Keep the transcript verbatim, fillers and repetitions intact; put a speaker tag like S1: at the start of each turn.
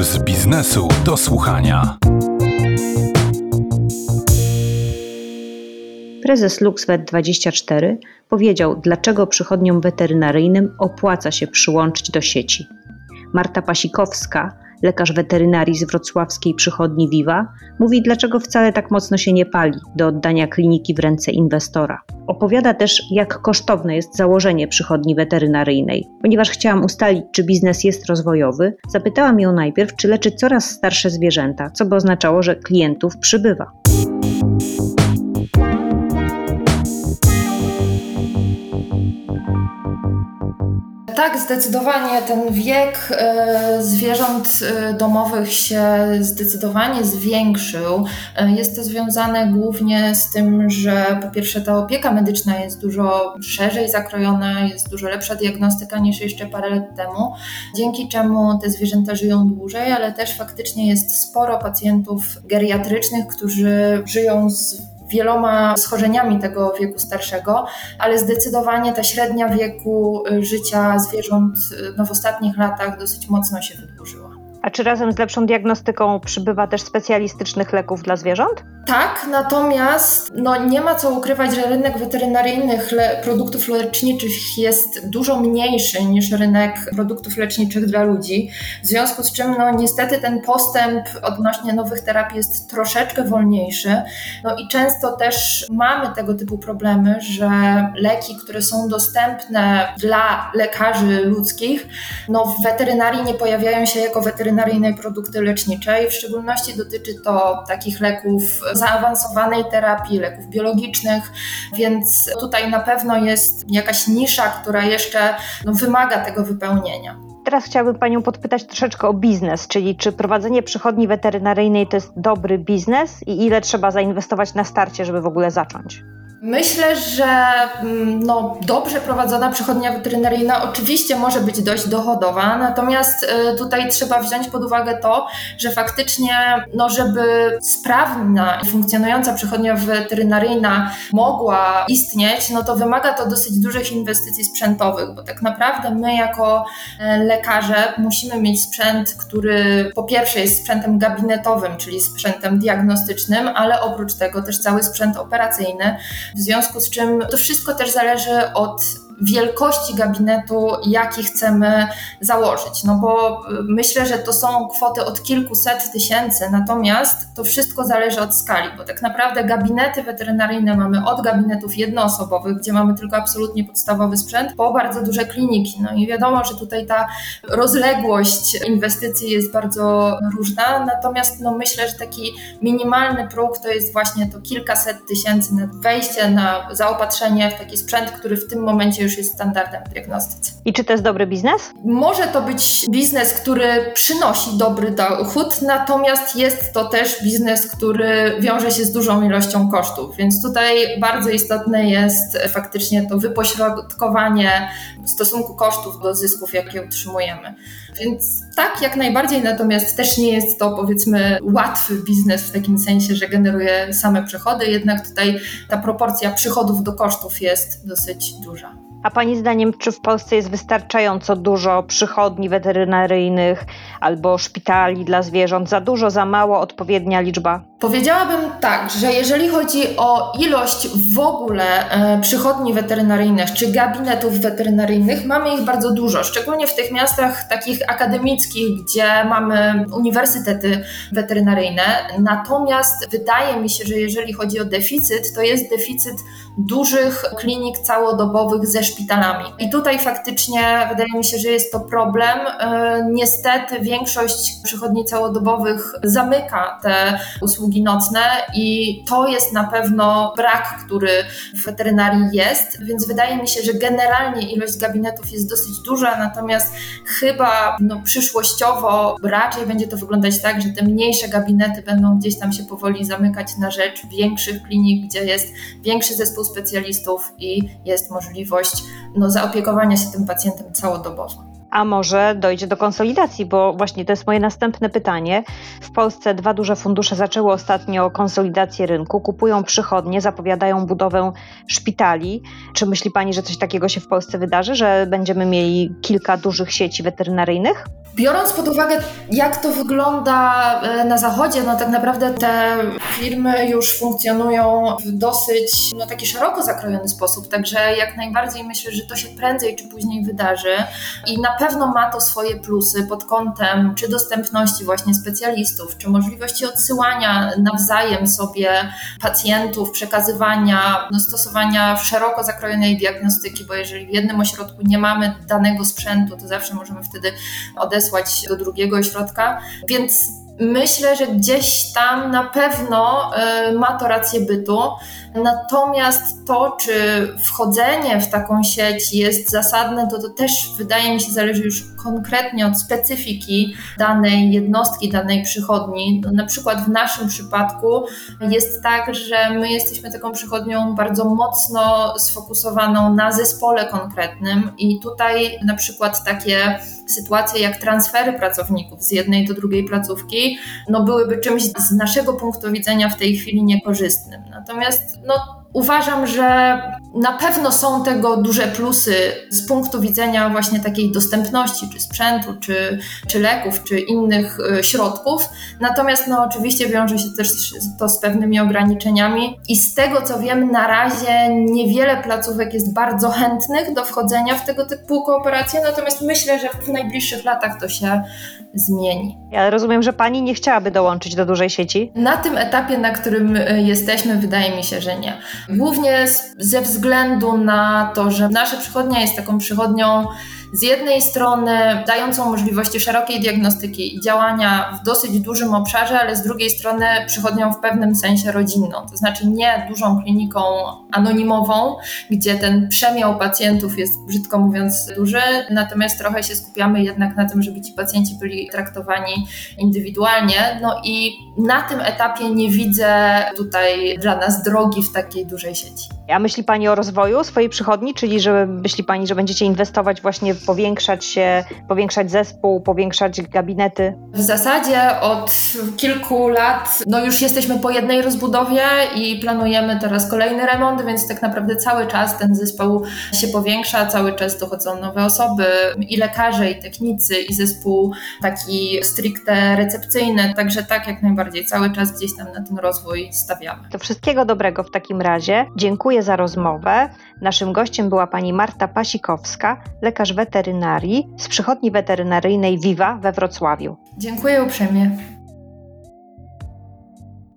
S1: z biznesu do słuchania.
S2: Prezes LuxVet dwadzieścia cztery powiedział, dlaczego przychodniom weterynaryjnym opłaca się przyłączyć do sieci. Marta Pasikowska, lekarz weterynarii z wrocławskiej przychodni Viva, mówi, dlaczego wcale tak mocno się nie pali do oddania kliniki w ręce inwestora. Opowiada też, jak kosztowne jest założenie przychodni weterynaryjnej. Ponieważ chciałam ustalić, czy biznes jest rozwojowy, zapytałam ją najpierw, czy leczy coraz starsze zwierzęta, co by oznaczało, że klientów przybywa.
S3: Tak, zdecydowanie ten wiek e, zwierząt e, domowych się zdecydowanie zwiększył. E, jest to związane głównie z tym, że po pierwsze ta opieka medyczna jest dużo szerzej zakrojona, jest dużo lepsza diagnostyka niż jeszcze parę lat temu, dzięki czemu te zwierzęta żyją dłużej, ale też faktycznie jest sporo pacjentów geriatrycznych, którzy żyją z wieloma schorzeniami tego wieku starszego, ale zdecydowanie ta średnia wieku życia zwierząt no, w ostatnich latach dosyć mocno się wydłużyła.
S2: A czy razem z lepszą diagnostyką przybywa też specjalistycznych leków dla zwierząt?
S3: Tak, natomiast no, nie ma co ukrywać, że rynek weterynaryjnych le- produktów leczniczych jest dużo mniejszy niż rynek produktów leczniczych dla ludzi, w związku z czym no, niestety ten postęp odnośnie nowych terapii jest troszeczkę wolniejszy. No i często też mamy tego typu problemy, że leki, które są dostępne dla lekarzy ludzkich, no, w weterynarii nie pojawiają się jako weterynaryjne produkty lecznicze i w szczególności dotyczy to takich leków zaawansowanej terapii, leków biologicznych, więc tutaj na pewno jest jakaś nisza, która jeszcze no, wymaga tego wypełnienia.
S2: Teraz chciałabym Panią podpytać troszeczkę o biznes, czyli czy prowadzenie przychodni weterynaryjnej to jest dobry biznes i ile trzeba zainwestować na starcie, żeby w ogóle zacząć?
S3: Myślę, że no, dobrze prowadzona przychodnia weterynaryjna oczywiście może być dość dochodowa, natomiast tutaj trzeba wziąć pod uwagę to, że faktycznie, no, żeby sprawna i funkcjonująca przychodnia weterynaryjna mogła istnieć, no to wymaga to dosyć dużych inwestycji sprzętowych, bo tak naprawdę my jako lekarze musimy mieć sprzęt, który po pierwsze jest sprzętem gabinetowym, czyli sprzętem diagnostycznym, ale oprócz tego też cały sprzęt operacyjny. W związku z czym to wszystko też zależy od wielkości gabinetu, jaki chcemy założyć. No bo myślę, że to są kwoty od kilkuset tysięcy, natomiast to wszystko zależy od skali, bo tak naprawdę gabinety weterynaryjne mamy od gabinetów jednoosobowych, gdzie mamy tylko absolutnie podstawowy sprzęt, po bardzo duże kliniki. No i wiadomo, że tutaj ta rozległość inwestycji jest bardzo różna, natomiast no myślę, że taki minimalny próg to jest właśnie to kilkaset tysięcy na wejście, na zaopatrzenie w taki sprzęt, który w tym momencie już jest standardem w diagnostyce.
S2: I czy to jest dobry biznes?
S3: Może to być biznes, który przynosi dobry dochód, natomiast jest to też biznes, który wiąże się z dużą ilością kosztów, więc tutaj bardzo istotne jest faktycznie to wypośrodkowanie w stosunku kosztów do zysków, jakie utrzymujemy. Więc tak, jak najbardziej, natomiast też nie jest to, powiedzmy, łatwy biznes w takim sensie, że generuje same przychody, jednak tutaj ta proporcja przychodów do kosztów jest dosyć duża.
S2: A Pani zdaniem, czy w Polsce jest wystarczająco dużo przychodni weterynaryjnych albo szpitali dla zwierząt? Za dużo, za mało, odpowiednia liczba?
S3: Powiedziałabym tak, że jeżeli chodzi o ilość w ogóle e, przychodni weterynaryjnych czy gabinetów weterynaryjnych, mamy ich bardzo dużo, szczególnie w tych miastach takich akademickich, gdzie mamy uniwersytety weterynaryjne. Natomiast wydaje mi się, że jeżeli chodzi o deficyt, to jest deficyt dużych klinik całodobowych ze szpitalami. I tutaj faktycznie wydaje mi się, że jest to problem. E, niestety większość przychodni całodobowych zamyka te usługi nocne i to jest na pewno brak, który w weterynarii jest, więc wydaje mi się, że generalnie ilość gabinetów jest dosyć duża, natomiast chyba no, przyszłościowo raczej będzie to wyglądać tak, że te mniejsze gabinety będą gdzieś tam się powoli zamykać na rzecz większych klinik, gdzie jest większy zespół specjalistów i jest możliwość no, zaopiekowania się tym pacjentem całodobowo.
S2: A może dojdzie do konsolidacji, bo właśnie to jest moje następne pytanie. W Polsce dwa duże fundusze zaczęły ostatnio konsolidację rynku, kupują przychodnie, zapowiadają budowę szpitali. Czy myśli Pani, że coś takiego się w Polsce wydarzy, że będziemy mieli kilka dużych sieci weterynaryjnych?
S3: Biorąc pod uwagę, jak to wygląda na zachodzie, no tak naprawdę te firmy już funkcjonują w dosyć no, taki szeroko zakrojony sposób, także jak najbardziej myślę, że to się prędzej czy później wydarzy i na pewno ma to swoje plusy pod kątem czy dostępności właśnie specjalistów, czy możliwości odsyłania nawzajem sobie pacjentów, przekazywania, no, stosowania szeroko zakrojonej diagnostyki, bo jeżeli w jednym ośrodku nie mamy danego sprzętu, to zawsze możemy wtedy odesłać do drugiego ośrodka, więc myślę, że gdzieś tam na pewno y, ma to rację bytu, natomiast to, czy wchodzenie w taką sieć jest zasadne, to to też wydaje mi się zależy już konkretnie od specyfiki danej jednostki, danej przychodni. No, na przykład w naszym przypadku jest tak, że my jesteśmy taką przychodnią bardzo mocno sfokusowaną na zespole konkretnym i tutaj na przykład takie sytuacje jak transfery pracowników z jednej do drugiej placówki, no byłyby czymś z naszego punktu widzenia w tej chwili niekorzystnym. Natomiast no, uważam, że na pewno są tego duże plusy z punktu widzenia właśnie takiej dostępności, czy sprzętu, czy, czy leków, czy innych y, środków. Natomiast no, oczywiście wiąże się też to z pewnymi ograniczeniami i z tego co wiem, na razie niewiele placówek jest bardzo chętnych do wchodzenia w tego typu kooperacje, natomiast myślę, że w najbliższych latach to się zmieni.
S2: Ja rozumiem, że Pani nie chciałaby dołączyć do dużej sieci?
S3: Na tym etapie, na którym jesteśmy, wydaje mi się, że nie. Głównie ze względu na to, że nasza przychodnia jest taką przychodnią z jednej strony dającą możliwości szerokiej diagnostyki i działania w dosyć dużym obszarze, ale z drugiej strony przychodnią w pewnym sensie rodzinną. To znaczy nie dużą kliniką anonimową, gdzie ten przemiał pacjentów jest, brzydko mówiąc, duży, natomiast trochę się skupiamy jednak na tym, żeby ci pacjenci byli traktowani indywidualnie. No i na tym etapie nie widzę tutaj dla nas drogi w takiej dużej sieci.
S2: A myśli Pani o rozwoju swojej przychodni, czyli że myśli Pani, że będziecie inwestować właśnie, powiększać się, powiększać zespół, powiększać gabinety?
S3: W zasadzie od kilku lat no już jesteśmy po jednej rozbudowie i planujemy teraz kolejny remont, więc tak naprawdę cały czas ten zespół się powiększa, cały czas dochodzą nowe osoby, i lekarze, i technicy, i zespół taki stricte recepcyjny, także tak jak najbardziej cały czas gdzieś tam na ten rozwój stawiamy.
S2: To wszystkiego dobrego w takim razie. Dziękuję za rozmowę. Naszym gościem była pani Marta Pasikowska, lekarz weterynarii z przychodni weterynaryjnej Viva we Wrocławiu.
S3: Dziękuję uprzejmie.